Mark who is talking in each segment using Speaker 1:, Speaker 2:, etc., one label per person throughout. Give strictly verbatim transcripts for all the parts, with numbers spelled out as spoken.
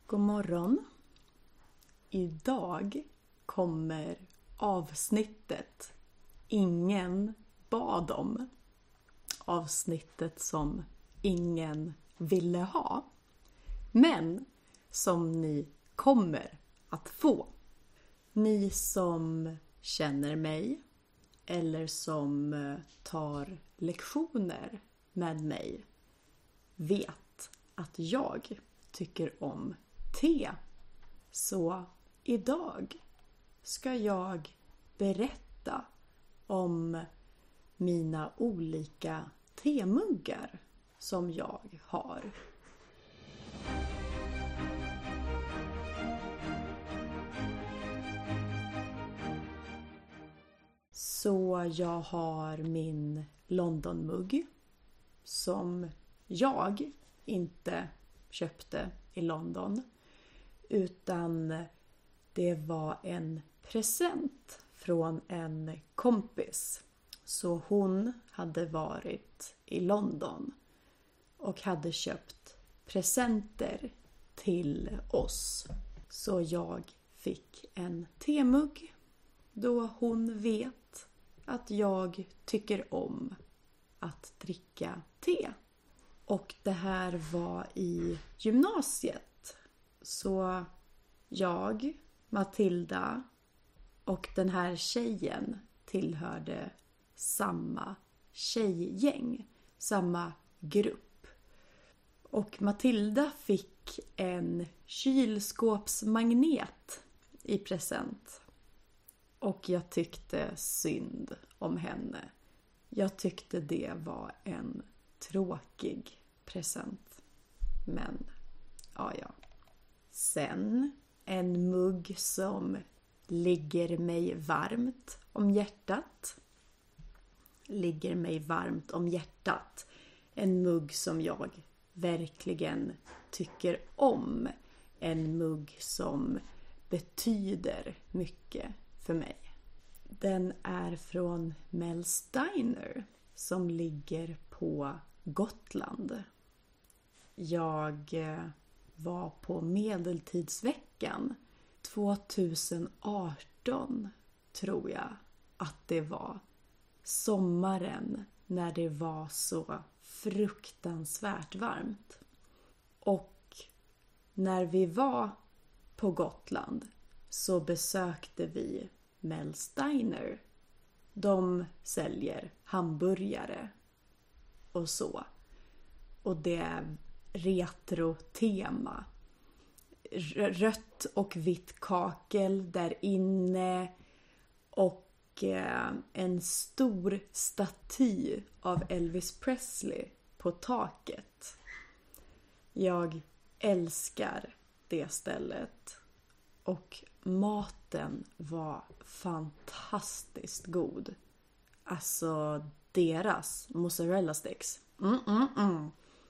Speaker 1: God morgon. Idag kommer avsnittet ingen bad om. Avsnittet som ingen ville ha. Men som ni kommer att få. Ni som känner mig eller som tar lektioner med mig vet att jag tycker om te. Så idag ska jag berätta om mina olika temuggar som jag har. Så jag har min Londonmugg som jag inte köpte i London, utan det var en present från en kompis. Så hon hade varit i London och hade köpt presenter till oss. Så jag fick en temugg då hon vet att jag tycker om att dricka te. Och det här var i gymnasiet. Så jag, Matilda och den här tjejen tillhörde samma tjejgäng, samma grupp. Och Matilda fick en kylskåpsmagnet i present. Och jag tyckte synd om henne. Jag tyckte det var en tråkig present. Men, ja ja. Sen en mugg som ligger mig varmt om hjärtat. Ligger mig varmt om hjärtat. En mugg som jag verkligen tycker om. En mugg som betyder mycket för mig. Den är från Mel's Diner som ligger på Gotland. Jag var på Medeltidsveckan tjugoarton, tror jag att det var. Sommaren när det var så fruktansvärt varmt. Och när vi var på Gotland så besökte vi Mel's Diner. De säljer hamburgare och så. Och det är retro-tema. Rött och vitt kakel där inne. Och en stor staty av Elvis Presley på taket. Jag älskar det stället. Och maten var fantastiskt god. Alltså deras mozzarella sticks. Mm, mm, mm.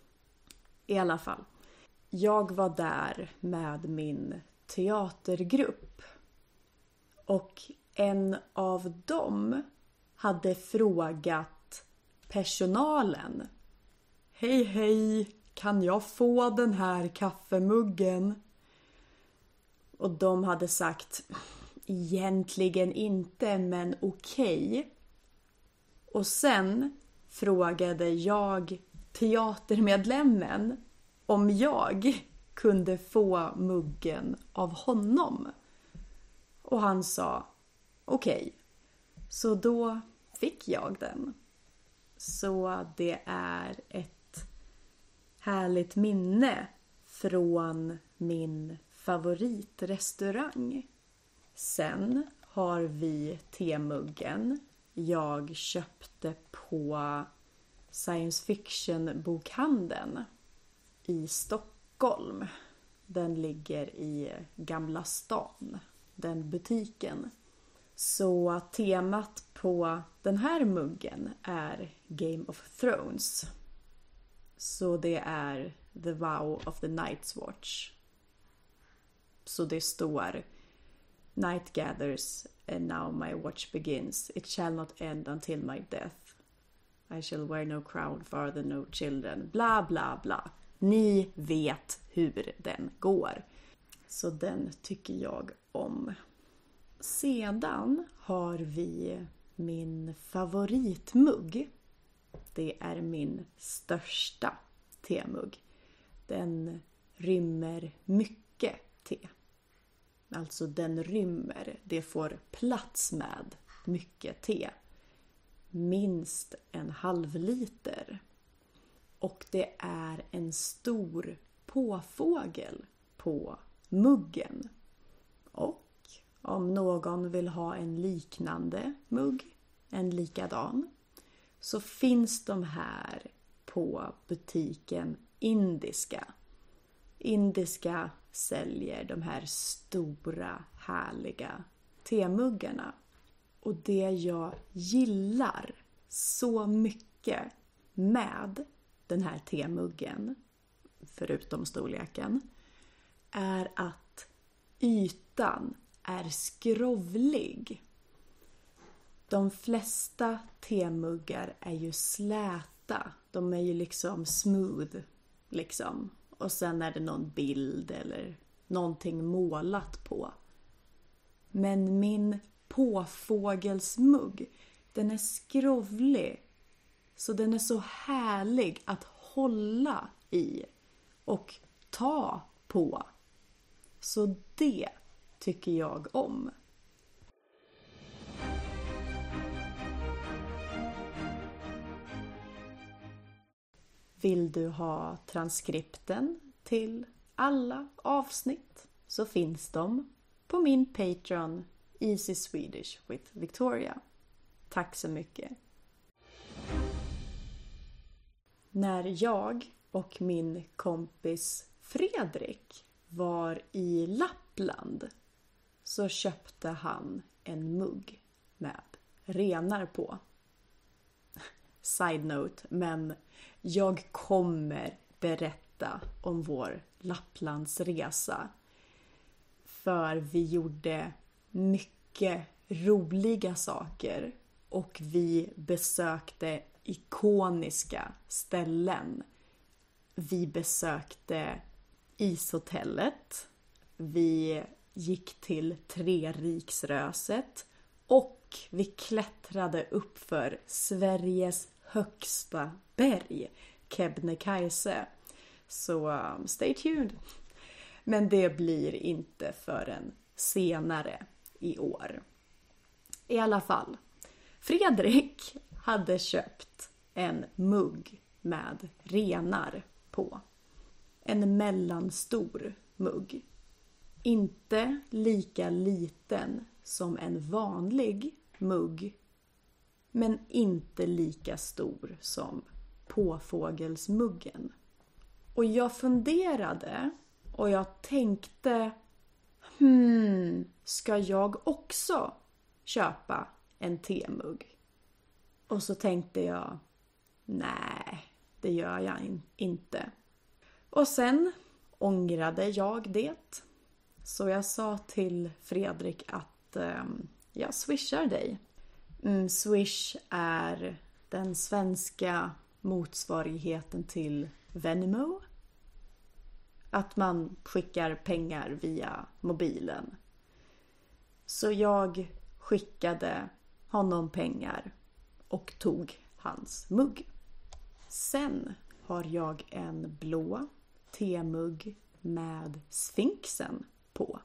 Speaker 1: I alla fall. Jag var där med min teatergrupp. Och en av dem hade frågat personalen. Hej hej, kan jag få den här kaffemuggen? Och de hade sagt, egentligen inte, men okej. Och sen frågade jag teatermedlemmen om jag kunde få muggen av honom. Och han sa, okej. Så då fick jag den. Så det är ett härligt minne från min favoritrestaurang. Sen har vi temuggen jag köpte på science fiction bokhandeln i Stockholm. Den ligger i Gamla stan, den butiken. Så temat på den här muggen är Game of Thrones. Så det är The Vow of the Night's Watch. Så det står Night gathers and now my watch begins. It shall not end until my death. I shall wear no crown, father no children. Bla bla bla. Ni vet hur den går. Så den tycker jag om. Sedan har vi min favoritmugg. Det är min största temugg. Den rymmer mycket te. Alltså den rymmer, det får plats med mycket te. Minst en halv liter. Och det är en stor påfågel på muggen. Och om någon vill ha en liknande mugg, en likadan, så finns de här på butiken Indiska. Indiska säljer de här stora, härliga temuggarna. Och det jag gillar så mycket med den här temuggen, förutom storleken, är att ytan är skrovlig. De flesta temuggar är ju släta. De är ju liksom smooth, liksom. Och sen är det någon bild eller någonting målat på. Men min påfågelsmugg, den är skrovlig. Så den är så härlig att hålla i och ta på. Så det tycker jag om. Vill du ha transkripten till alla avsnitt så finns de på min Patreon Easy Swedish with Victoria. Tack så mycket! När jag och min kompis Fredrik var i Lappland så köpte han en mugg med renar på. Side note, men jag kommer berätta om vår Lapplandsresa. För vi gjorde mycket roliga saker och vi besökte ikoniska ställen. Vi besökte ishotellet, vi gick till Treriksröset och vi klättrade upp för Sveriges högsta berg, Kebnekaise. Så um, stay tuned. Men det blir inte förrän senare i år. I alla fall, Fredrik hade köpt en mugg med renar på. En mellanstor mugg. Inte lika liten som en vanlig mugg, men inte lika stor som påfågelsmuggen. Och jag funderade och jag tänkte, hmm, ska jag också köpa en temugg? Och så tänkte jag, nej, det gör jag in- inte. Och sen ångrade jag det. Så jag sa till Fredrik att eh, jag swishar dig. Mm, Swish är den svenska motsvarigheten till Venmo. Att man skickar pengar via mobilen. Så jag skickade honom pengar och tog hans mugg. Sen har jag en blå temugg med Sfinxen på.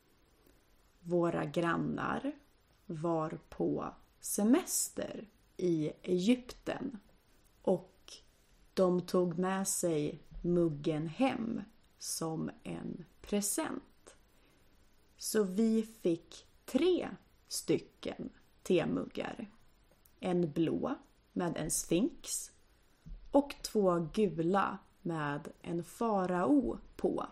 Speaker 1: Våra grannar var på semester i Egypten och de tog med sig muggen hem som en present. Så vi fick tre stycken temuggar. En blå med en sfinx och två gula med en farao på.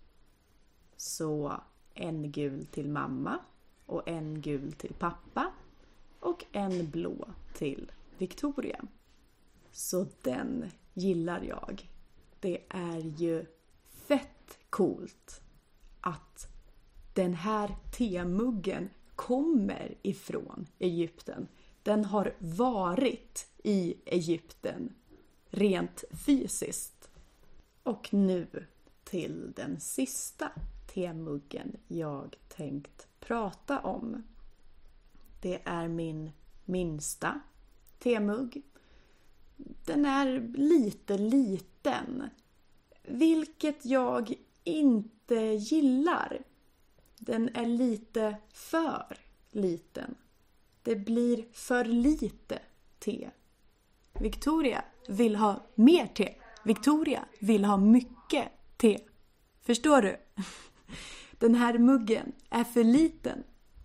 Speaker 1: Så en gul till mamma och en gul till pappa och en blå till Victoria. Så den gillar jag. Det är ju fett coolt att den här temuggen kommer ifrån Egypten. Den har varit i Egypten rent fysiskt. Och nu till den sista temuggen jag tänkt prata om. Det är min minsta temugg. Den är lite liten, vilket jag inte gillar. Den är lite för liten. Det blir för lite te. Victoria vill ha mer te. Victoria vill ha mycket te. Förstår du? Den här muggen är för liten.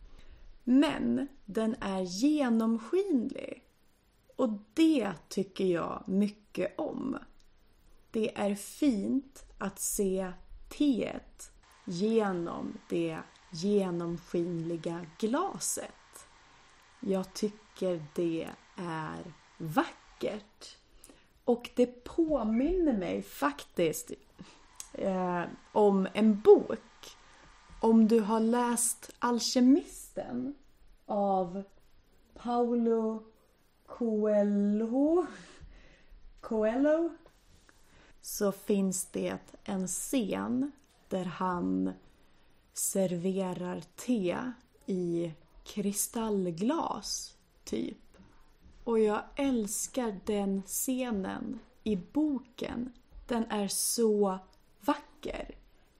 Speaker 1: Men den är genomskinlig. Och det tycker jag mycket om. Det är fint att se teet genom det genomskinliga glaset. Jag tycker det är vackert. Och det påminner mig faktiskt eh, om en bok. Om du har läst Alkemisten av Paulo Coelho, Coelho så finns det en scen där han serverar te i kristallglas typ. Och jag älskar den scenen i boken. Den är så vacker.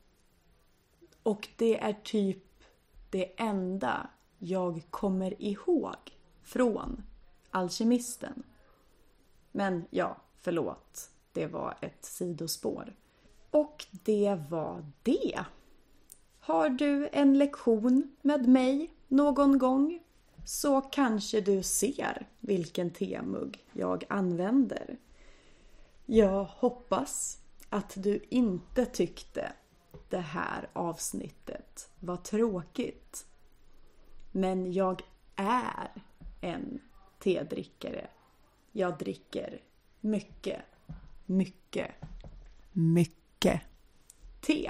Speaker 1: Och det är typ det enda jag kommer ihåg från Alkemisten. Men ja, förlåt. Det var ett sidospår. Och det var det. Har du en lektion med mig någon gång så kanske du ser vilken temugg jag använder. Jag hoppas att du inte tyckte det här avsnittet var tråkigt. Men jag är en tedrickare. Jag dricker mycket, mycket, mycket te.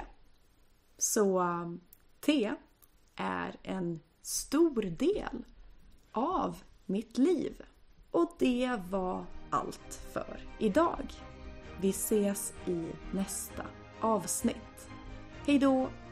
Speaker 1: Så te är en stor del av mitt liv. Och det var allt för idag. Vi ses i nästa avsnitt. Hej då!